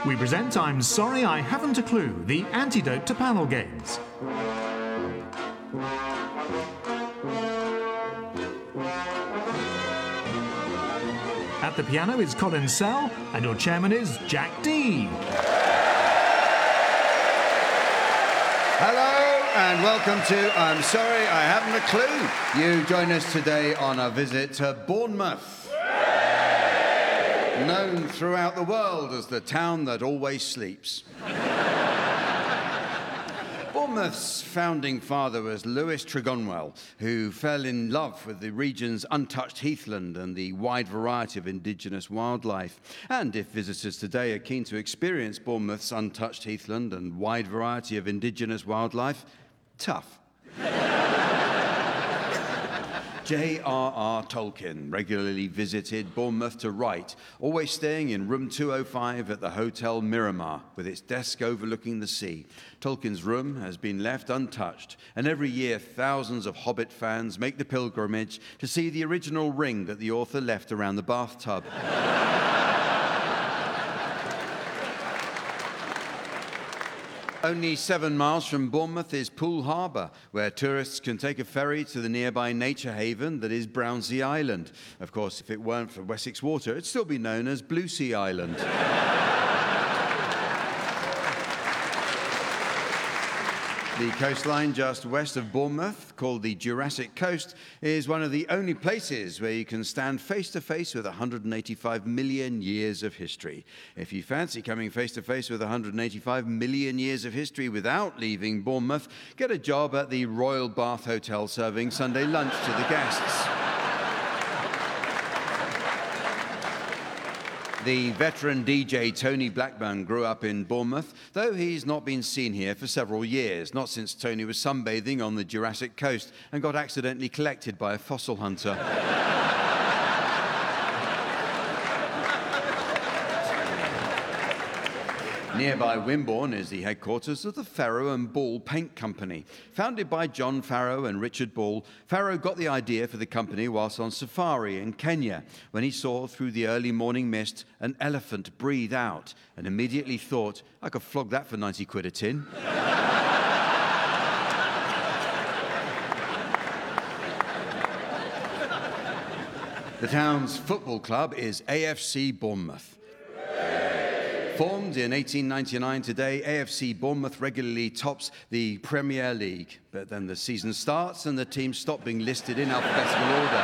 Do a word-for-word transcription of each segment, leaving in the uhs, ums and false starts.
we present I'm Sorry I Haven't a Clue, the antidote to panel games. At the piano is Colin Sell, and your chairman is Jack Dee. Hello and welcome to I'm Sorry I Haven't a Clue. You join us today on a visit to Bournemouth, known throughout the world as the town that always sleeps. Bournemouth's founding father was Lewis Tregonwell, who fell in love with the region's untouched heathland and the wide variety of indigenous wildlife. And if visitors today are keen to experience Bournemouth's untouched heathland and wide variety of indigenous wildlife, tough. J R R Tolkien regularly visited Bournemouth to write, always staying in room two oh five at the Hotel Miramar, with its desk overlooking the sea. Tolkien's room has been left untouched, and every year thousands of Hobbit fans make the pilgrimage to see the original ring that the author left around the bathtub. Only seven miles from Bournemouth is Poole Harbour, where tourists can take a ferry to the nearby nature haven that is Brownsea Island. Of course, if it weren't for Wessex Water, it'd still be known as Bluesea Island. The coastline just west of Bournemouth, called the Jurassic Coast, is one of the only places where you can stand face-to-face with one hundred eighty-five million years of history. If you fancy coming face-to-face with one hundred eighty-five million years of history without leaving Bournemouth, get a job at the Royal Bath Hotel serving Sunday lunch to the guests. The veteran D J Tony Blackburn grew up in Bournemouth, though he's not been seen here for several years, not since Tony was sunbathing on the Jurassic Coast and got accidentally collected by a fossil hunter. Nearby Wimborne is the headquarters of the Farrow and Ball Paint Company. Founded by John Farrow and Richard Ball, Farrow got the idea for the company whilst on safari in Kenya, when he saw through the early morning mist an elephant breathe out, and immediately thought, I could flog that for ninety quid a tin. The town's football club is A F C Bournemouth. Formed in eighteen ninety-nine, today A F C Bournemouth regularly tops the Premier League. But then the season starts and the teams stop being listed in alphabetical order.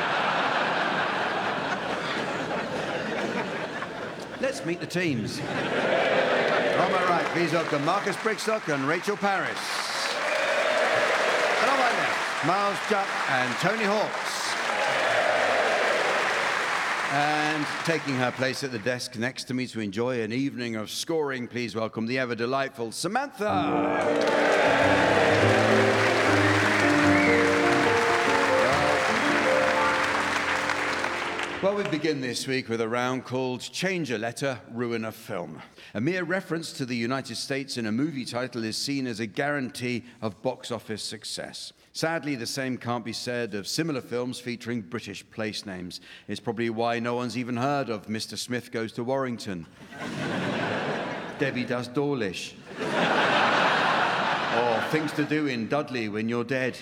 Let's meet the teams. On my right, please welcome Marcus Brigstock and Rachel Paris. And on my left, Miles Jupp and Tony Hawks. And taking her place at the desk next to me to enjoy an evening of scoring, please welcome the ever-delightful Samantha. Well, we begin this week with a round called Change a Letter, Ruin a Film. A mere reference to the United States in a movie title is seen as a guarantee of box office success. Sadly, the same can't be said of similar films featuring British place names. It's probably why no one's even heard of Mister Smith Goes to Warrington, Debbie Does Dawlish, or Things to Do in Dudley When You're Dead.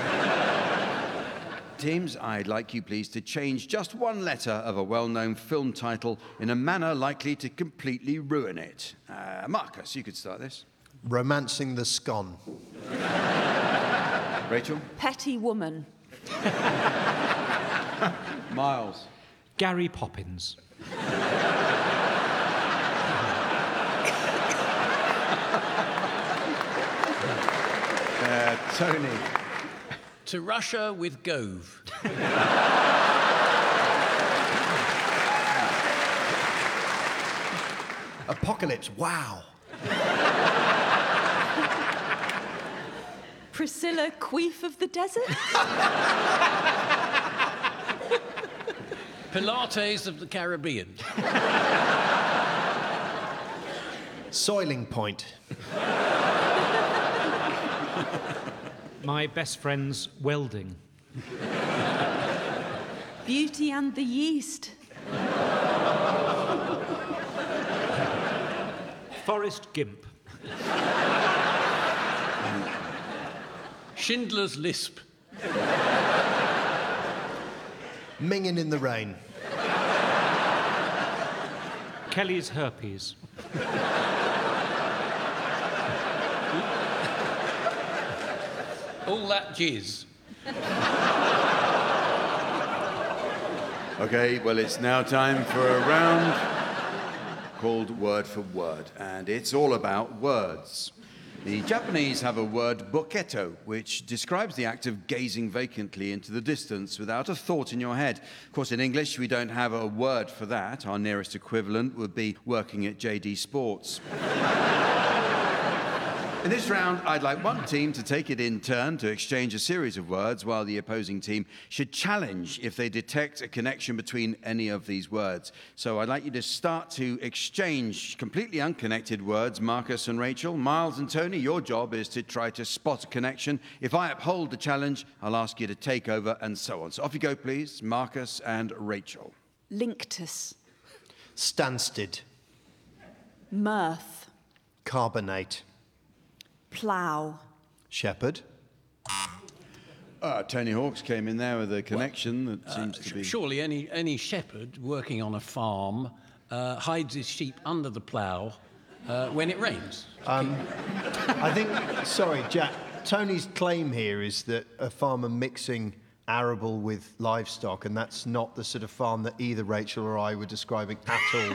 Teams, I'd like you please to change just one letter of a well-known film title in a manner likely to completely ruin it. Uh, Marcus, you could start this. Romancing the Scone. Rachel? Petty Woman. Miles? Gary Poppins. uh, Tony? To Russia with Gove. Apocalypse, wow. Priscilla Queef of the Desert. Pilates of the Caribbean. Soiling Point. My best friend's welding. Beauty and the Yeast. Forrest Gimp. Schindler's Lisp. Minging in the rain. Kelly's herpes. All that jizz. Okay, well, it's now time for a round called Word for Word, and it's all about words. The Japanese have a word, boketo, which describes the act of gazing vacantly into the distance without a thought in your head. Of course, in English, we don't have a word for that. Our nearest equivalent would be working at J D Sports. In this round, I'd like one team to take it in turn to exchange a series of words, while the opposing team should challenge if they detect a connection between any of these words. So I'd like you to start to exchange completely unconnected words, Marcus and Rachel. Miles and Tony, your job is to try to spot a connection. If I uphold the challenge, I'll ask you to take over, and so on. So off you go, please, Marcus and Rachel. Linctus. Stansted. Mirth. Carbonate. Plough. Shepherd. Uh, Tony Hawks came in there with a connection that Uh, seems to be... Surely any, any shepherd working on a farm uh, hides his sheep under the plough uh, when it rains. I think, sorry, Jack, Tony's claim here is that a farmer mixing arable with livestock, and that's not the sort of farm that either Rachel or I were describing at all.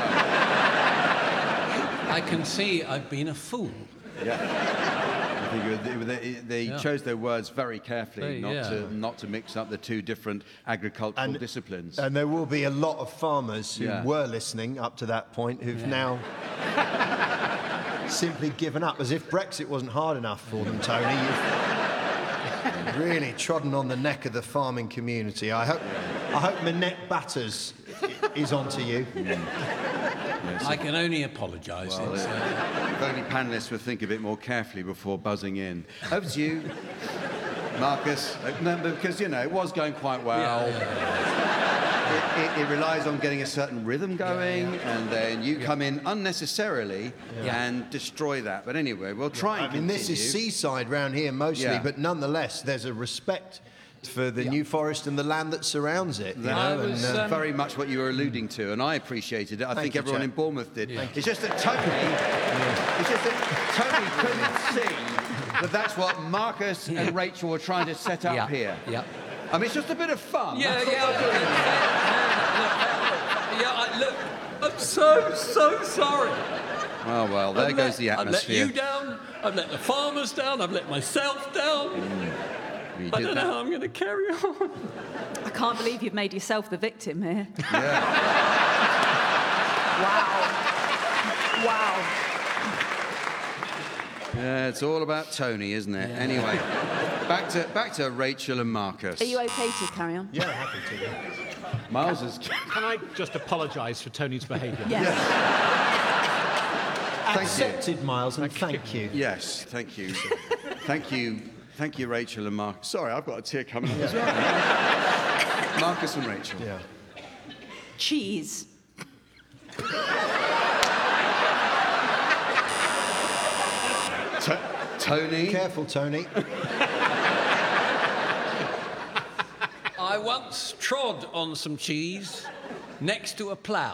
I can see I've been a fool. Yeah. I think they, they, they Yeah. chose their words very carefully, They- not, yeah. to, not to mix up the two different agricultural And- disciplines. And there will be a lot of farmers who Yeah. were listening up to that point who've Yeah. now simply given up, as if Brexit wasn't hard enough for them, Tony. You've really trodden on the neck of the farming community. I hope, I hope Minette Batters i- is onto you. I can only apologise. Well, It's, uh, If only panellists would think a bit more carefully before buzzing in. Over to you, Marcus. Uh, No, because, you know, it was going quite well. It, it, it relies on getting a certain rhythm going, and then you come in unnecessarily and destroy that. But anyway, we'll try and I mean, this is continue. seaside round here mostly, Yeah. but nonetheless, there's a respect for the New Forest and the land that surrounds it. You That know, was and, uh, uh, very much what you were alluding to, and I appreciated it. I Thank think you, everyone Jack. in Bournemouth did. It's just that Tony, it's just that Tony couldn't see that that's what Marcus and Rachel were trying to set up Yeah, here. yeah. I mean, it's just a bit of fun. yeah, That's all yeah, we're doing. yeah. I, look, I'm so, so sorry. Oh, well, there I've goes let, the atmosphere. I've let you down. I've let the farmers down. I've let myself down. You I did don't that. know how I'm going to carry on. I can't believe you've made yourself the victim here. Yeah. Wow. Wow. Yeah, it's all about Tony, isn't it? Anyway, back to back to Rachel and Marcus. Are you okay to carry on? yeah, happy to. Miles is. Can I just apologise for Tony's behaviour? Yes. Thank you. Accepted, Miles, and thank you. Yes, thank you. Thank you. Thank you, Rachel and Marcus. Sorry, I've got a tear coming up as well. Marcus and Rachel. Yeah. Cheese. T- Tony. Careful, Tony. I once trod on some cheese next to a plough.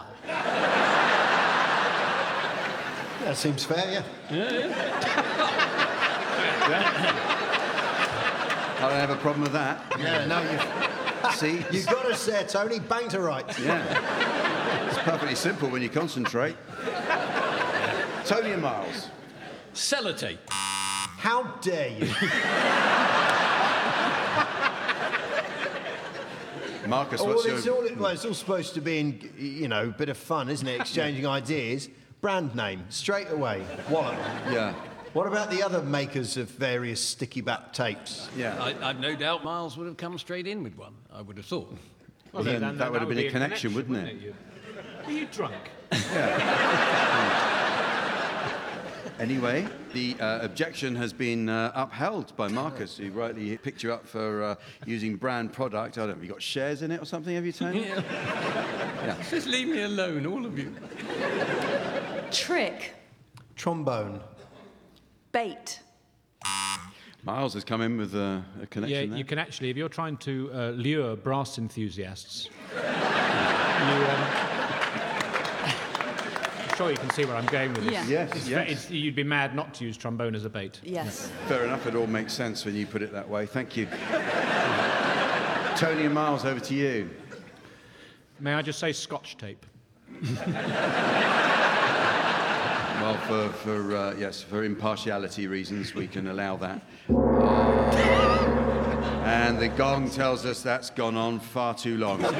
That seems fair, yeah. I don't have a problem with that. Yeah, no, you've, See? you've got us there, Tony. Bang to right. Yeah. It's perfectly simple when you concentrate. Tony and Miles. Sellotape. How dare you? Marcus, All what's it's, your... all, it- well, it's all supposed to be, in, you know, a bit of fun, isn't it? Exchanging ideas. Brand name, straight away. Wallop. Yeah. What about the other makers of various sticky back tapes? Yeah. I, I've no doubt Miles would have come straight in with one, I would have thought. Well, then that would have been a connection, wouldn't it? you? Are you drunk? Anyway, the uh, objection has been uh, upheld by Marcus, who rightly picked you up for uh, using brand product. I don't know, have you got shares in it or something, have you, Tony? Yeah. Just leave me alone, all of you. Trick. Trombone. Bait. Miles has come in with a, a Yeah, connection there. you can actually, if you're trying to uh, lure brass enthusiasts, you, um, I'm sure you can see where I'm going with this. Yeah. Yes, It's, yes. it's, you'd be mad not to use trombone as a bait. Yes. Fair enough, it all makes sense when you put it that way. Thank you. Tony and Miles, over to you. May I just say Scotch tape? Well, for, for uh, yes, for impartiality reasons, we can allow that. And the gong tells us that's gone on far too long. Well,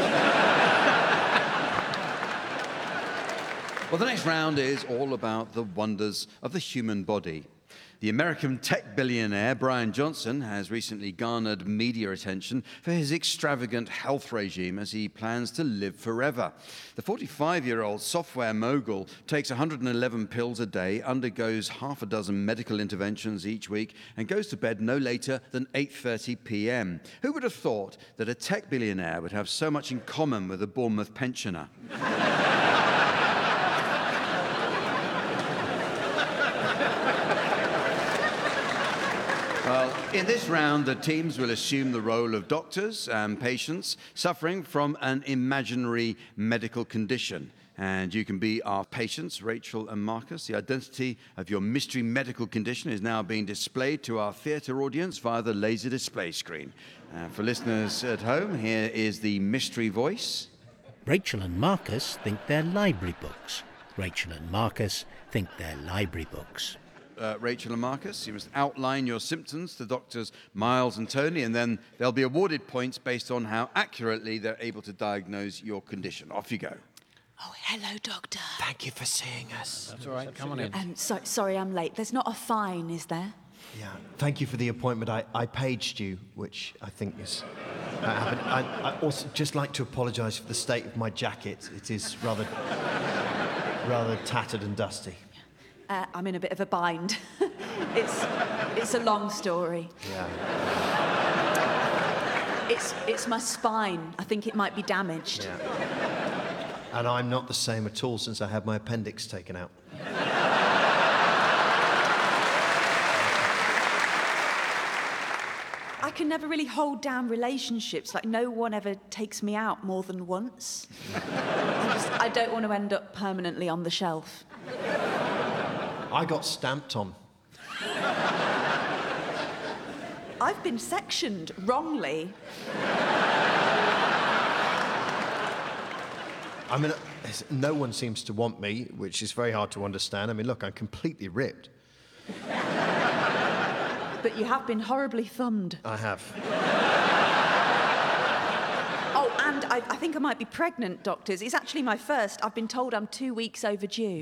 the next round is all about the wonders of the human body. The American tech billionaire Brian Johnson has recently garnered media attention for his extravagant health regime as he plans to live forever. The forty-five-year-old software mogul takes one hundred eleven pills a day, undergoes half a dozen medical interventions each week, and goes to bed no later than eight thirty p m. Who would have thought that a tech billionaire would have so much in common with a Bournemouth pensioner? Well, in this round, the teams will assume the role of doctors and patients suffering from an imaginary medical condition. And you can be our patients, Rachel and Marcus. The identity of your mystery medical condition is now being displayed to our theatre audience via the laser display screen. Uh, for listeners at home, here is the mystery voice. Rachel and Marcus think they're library books. Rachel and Marcus think they're library books. Uh, Rachel and Marcus, you must outline your symptoms to doctors Miles and Tony, and then they'll be awarded points based on how accurately they're able to diagnose your condition. Off you go. Oh, hello, doctor. Thank you for seeing us. That's all right, come on in. Um, so, sorry I'm late. There's not a fine, is there? Yeah, thank you for the appointment. I, I paged you, which I think is... I, haven't, I, I also just like to apologise for the state of my jacket. It is rather, rather tattered and dusty. Uh, I'm in a bit of a bind. it's, it's a long story. Yeah. It's, it's my spine. I think it might be damaged. Yeah. And I'm not the same at all since I had my appendix taken out. I can never really hold down relationships. Like, no one ever takes me out more than once. I just, I don't want to end up permanently on the shelf. I got stamped on. I've been sectioned wrongly. I mean, it's- no one seems to want me, which is very hard to understand. I mean, look, I'm completely ripped. But you have been horribly thumbed. I have. Oh, and I, I think I might be pregnant, doctors. It's actually my first. I've been told I'm two weeks overdue.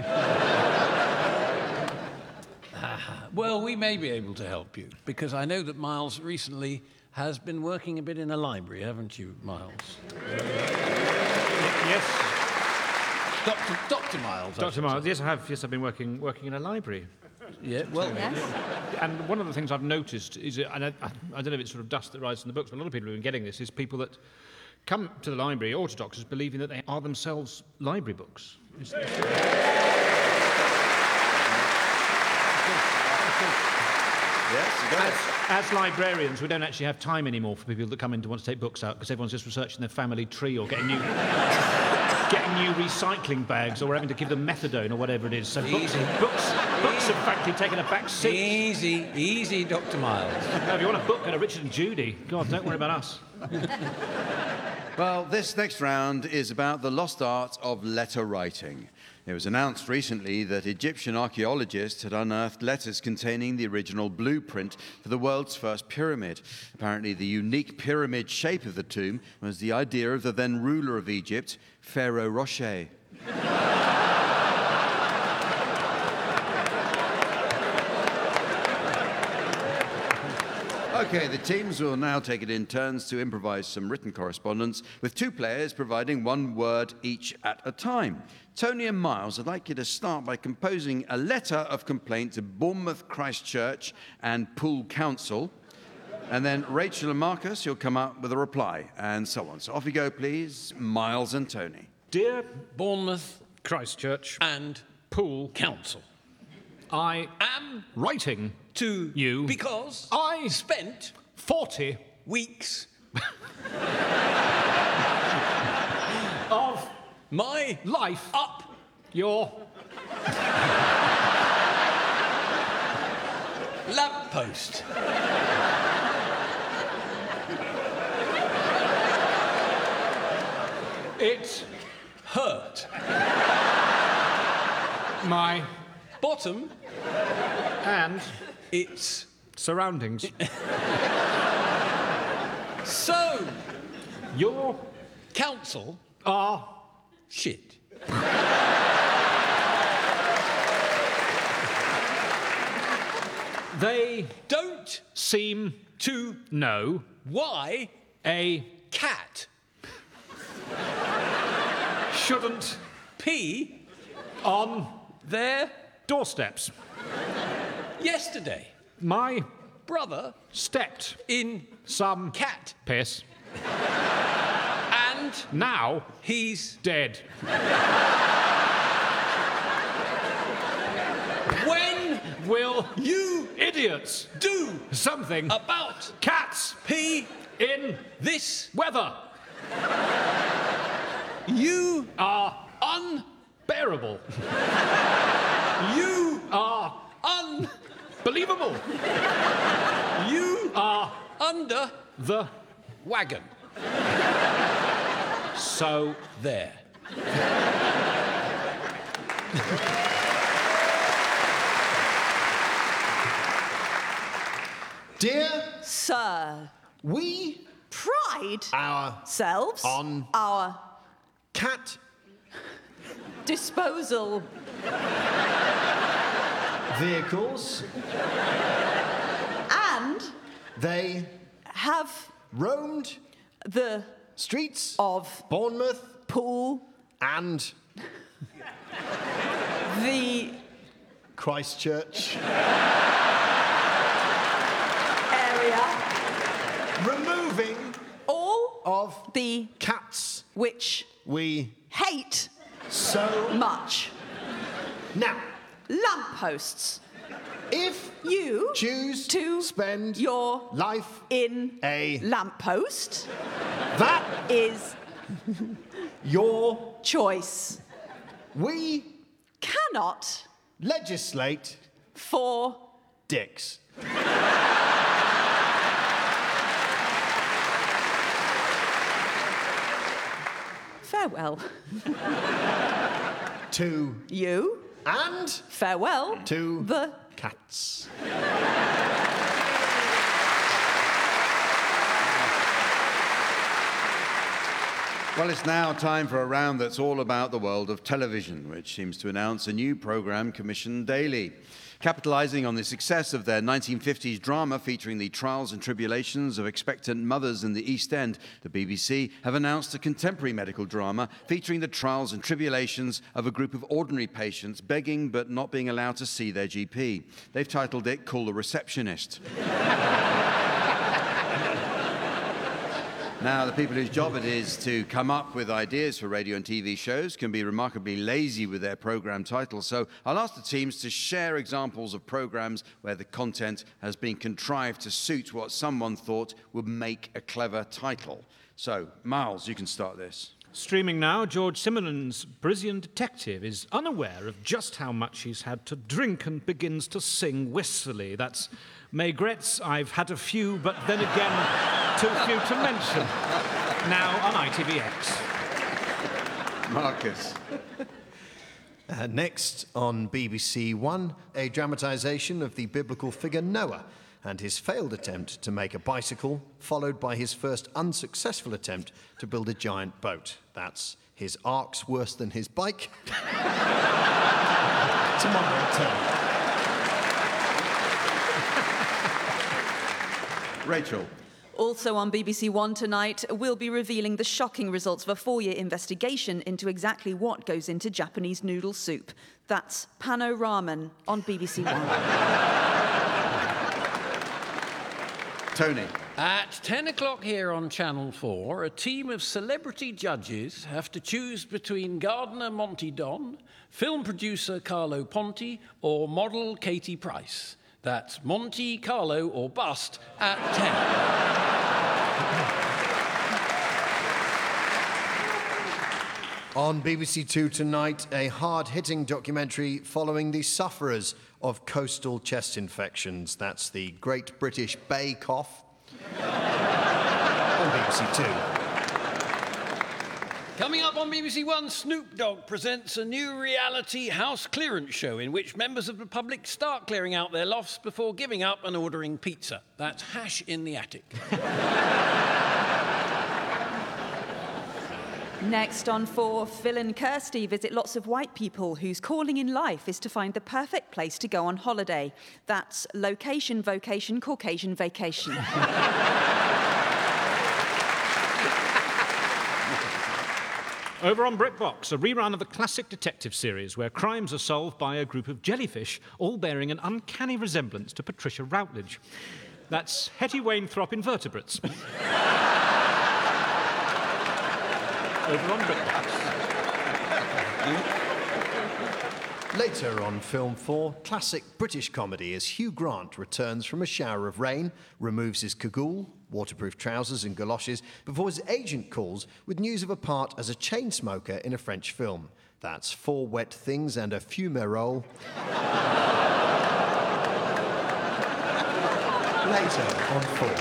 Well, we may be able to help you, because I know that Miles recently has been working a bit in a library, haven't you, Miles? Yes, Doctor Doctor Miles. I Doctor should Miles. say. Yes, I have. Yes, I've been working working in a library. Yeah, well, Yes? And one of the things I've noticed is, that- and I, I don't know if it's sort of dust that rises from the books, but a lot of people have been getting this, is people that come to the library or to doctors believing that they are themselves library books. It's- Yes, you got it. As librarians, we don't actually have time anymore for people that come in to want to take books out because everyone's just researching their family tree or getting new, getting new recycling bags, or we're having to give them methadone or whatever it is. So books, Easy. books, books have frankly taken a back seat. easy, easy, Doctor Miles. Now, if you want a book, go to Richard and Judy. God, don't worry about us. Well, this next round is about the lost art of letter writing. It was announced recently that Egyptian archaeologists had unearthed letters containing the original blueprint for the world's first pyramid. Apparently, the unique pyramid shape of the tomb was the idea of the then ruler of Egypt, Pharaoh Rocher. Okay, the teams will now take it in turns to improvise some written correspondence, with two players providing one word each at a time. Tony and Miles, I'd like you to start by composing a letter of complaint to Bournemouth Christchurch and Poole Council. And then Rachel and Marcus, you'll come up with a reply, and so on. So off you go, please, Miles and Tony. Dear Bournemouth Christchurch and Poole Council. I am writing to you because I spent forty weeks of my life up your lamppost. It hurt my bottom and its surroundings. So Your counsel are shit. they Don't seem to know why a cat shouldn't pee on there doorsteps. yesterday. My Brother stepped in some cat piss. and Now he's dead. when Will you idiots do something about cats pee in this weather you are unbearable. bearable? You Are unbelievable. You are under the wagon. so There. Dear, Sir, we, pride our selves on our cat disposal vehicles, and they have roamed the streets of Bournemouth pool and the Christchurch, area, removing all of the cats which we hate so much. now. Lampposts. If You choose to spend your life in a lamppost that is your choice. we Cannot legislate for dicks. farewell. To You and farewell to the cats. Well, it's now time for a round that's all about the world of television, which seems to announce a new programme commissioned daily. Capitalising on the success of their nineteen fifties drama featuring the trials and tribulations of expectant mothers in the East End, the B B C have announced a contemporary medical drama featuring the trials and tribulations of a group of ordinary patients begging but not being allowed to see their G P. They've titled it Call the Receptionist. Now, the people whose job it is to come up with ideas for radio and T V shows can be remarkably lazy with their programme titles, so I'll ask the teams to share examples of programmes where the content has been contrived to suit what someone thought would make a clever title. So, Miles, you can start this. Streaming now, George Simonon's Parisian detective is unaware of just how much he's had to drink and begins to sing wistfully. That's Maigret's I've Had a Few, but then again, too few to mention. Now on I T V X. Marcus. Uh, next on B B C One, a dramatisation of the biblical figure Noah and his failed attempt to make a bicycle, followed by his first unsuccessful attempt to build a giant boat. That's His Ark's Worse Than His Bike. Tomorrow at ten. Rachel. Also on B B C One tonight, we'll be revealing the shocking results of a four-year investigation into exactly what goes into Japanese noodle soup. That's Pano Ramen on B B C One. Tony. At ten o'clock here on Channel four, a team of celebrity judges have to choose between gardener Monty Don, film producer Carlo Ponti, or model Katie Price. That's Monty, Carlo, or bust at ten. On B B C Two tonight, a hard-hitting documentary following the sufferers of coastal chest infections. That's the Great British Bay Cough. On B B C Two. Coming up on B B C One, Snoop Dogg presents a new reality house clearance show in which members of the public start clearing out their lofts before giving up and ordering pizza. That's Hash in the Attic. Next on four, Phil and Kirsty visit lots of white people whose calling in life is to find the perfect place to go on holiday. That's location, vocation, Caucasian vacation. Over on BritBox, a rerun of the classic detective series where crimes are solved by a group of jellyfish, all bearing an uncanny resemblance to Patricia Routledge. That's Hetty Wainthropp invertebrates. Over on BritBox. Later on Film four, classic British comedy as Hugh Grant returns from a shower of rain, removes his cagoule, waterproof trousers and galoshes, before his agent calls with news of a part as a chain smoker in a French film. That's Four Wet Things and a Fumerole. Later on four.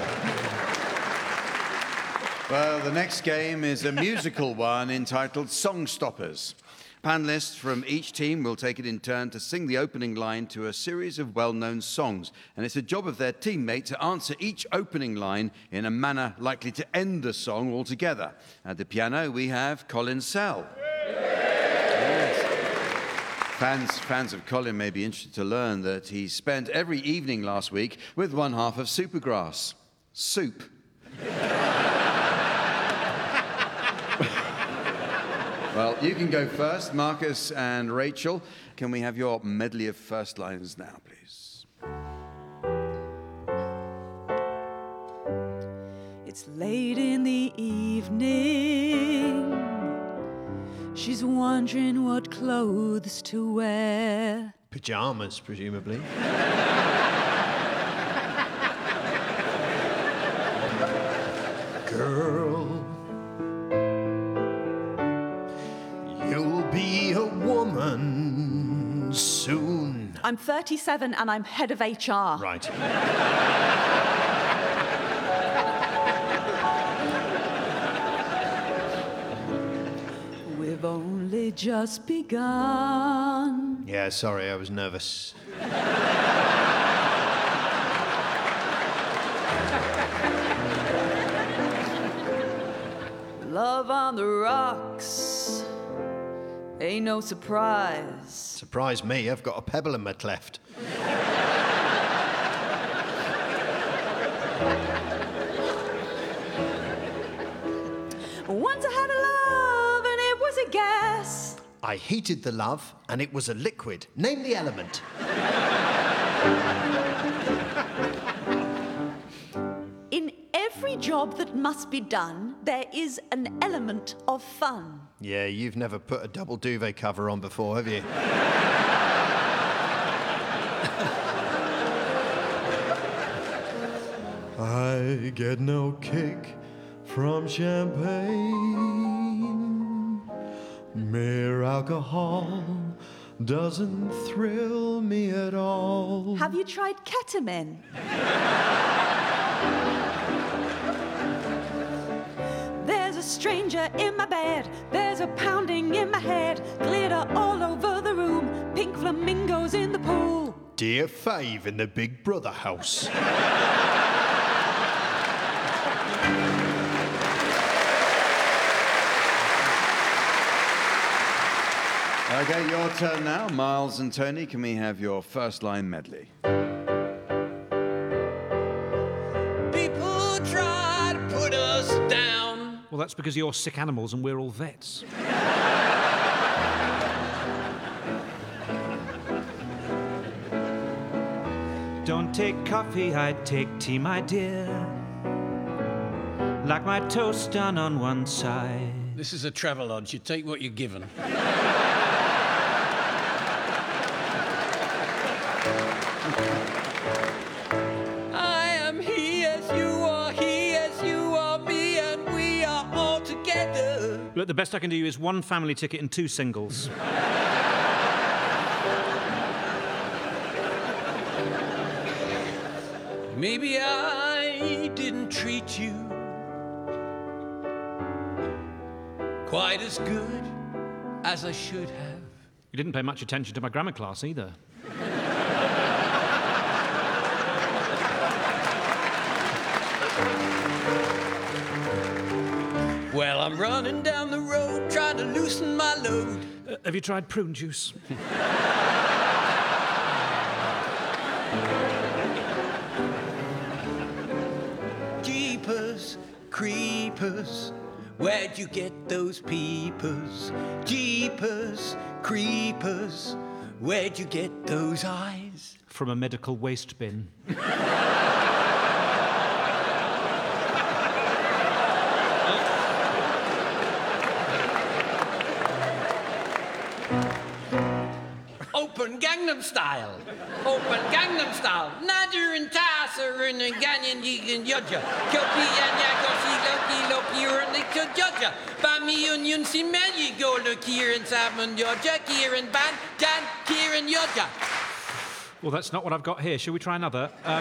Well, the next game is a musical one entitled Song Stoppers. Panellists from each team will take it in turn to sing the opening line to a series of well-known songs, and it's the job of their teammate to answer each opening line in a manner likely to end the song altogether. At the piano, we have Colin Sell. Yes. Fans, fans of Colin may be interested to learn that he spent every evening last week with one half of Supergrass. Soup. Well, you can go first, Marcus and Rachel. Can we have your medley of first lines now, please? It's late in the evening. She's wondering what clothes to wear. Pyjamas, presumably. Girl, you'll be a woman soon. I'm thirty-seven and I'm head of H R. Right. We've only just begun. Yeah, sorry, I was nervous. Love on the rocks. Ain't no surprise. Surprise me, I've got a pebble in my cleft. Once I had a love and it was a gas. I heated the love and it was a liquid. Name the element. In every job that must be done, there is an element of fun. Yeah, you've never put a double duvet cover on before, have you? I get no kick from champagne. Mere alcohol doesn't thrill me at all. Have you tried ketamine? There's a stranger in my bed. There's a pounding in my head. Glitter all over the room. Pink flamingos in the pool. Dear Fave in the Big Brother house. Okay, your turn now. Miles and Tony, can we have your first line medley? People try to put us down. Well, that's because you're sick animals and we're all vets. Don't take coffee, I take tea, my dear. like my toast done on one side. This is a travelogue. You take what you're given. I am he as you are, he as you are, me and we are all together. Look, the best I can do is one family ticket and two singles. Maybe I didn't treat you quite as good as I should have. You didn't pay much attention to my grammar class either. Well, I'm running down the road trying to loosen my load. Uh, have you tried prune juice? Jeepers, creepers, where'd you get those peepers? Jeepers, creepers, where'd you get those eyes? From a medical waste bin. Open Gangnam Style. Open Gangnam Style. Nadir and Tasser and Ganyan Yigan Yodja. Kopi and Yakosi Loki Loki or Nick Judja. Bami Union Simeli go look here and Salmon Yodja, here and Ban, Jan, here and Yodja. Well, that's not what I've got here. Shall we try another? Um...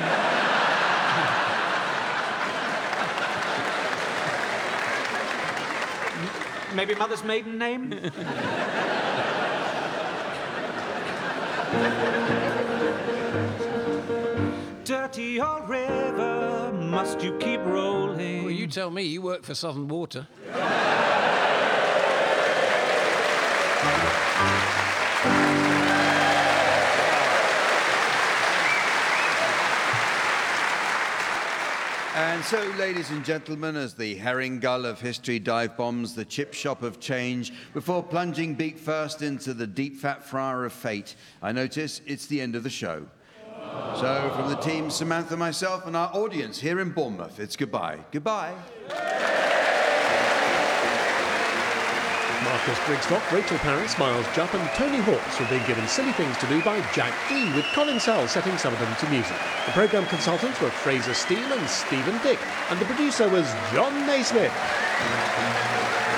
Maybe mother's maiden name? Dirty old river, must you keep rolling? Well, you tell me, you work for Southern Water. And so, ladies and gentlemen, as the herring gull of history dive bombs the chip shop of change before plunging beak first into the deep fat fryer of fate, I notice it's the end of the show. So, from the team, Samantha, myself, and our audience here in Bournemouth, it's goodbye. Goodbye. Marcus Brigstock, Rachel Parris, Miles Jupp and Tony Hawks were being given silly things to do by Jack Dee, with Colin Sell setting some of them to music. The programme consultants were Fraser Steele and Stephen Dick, and the producer was John Naismith.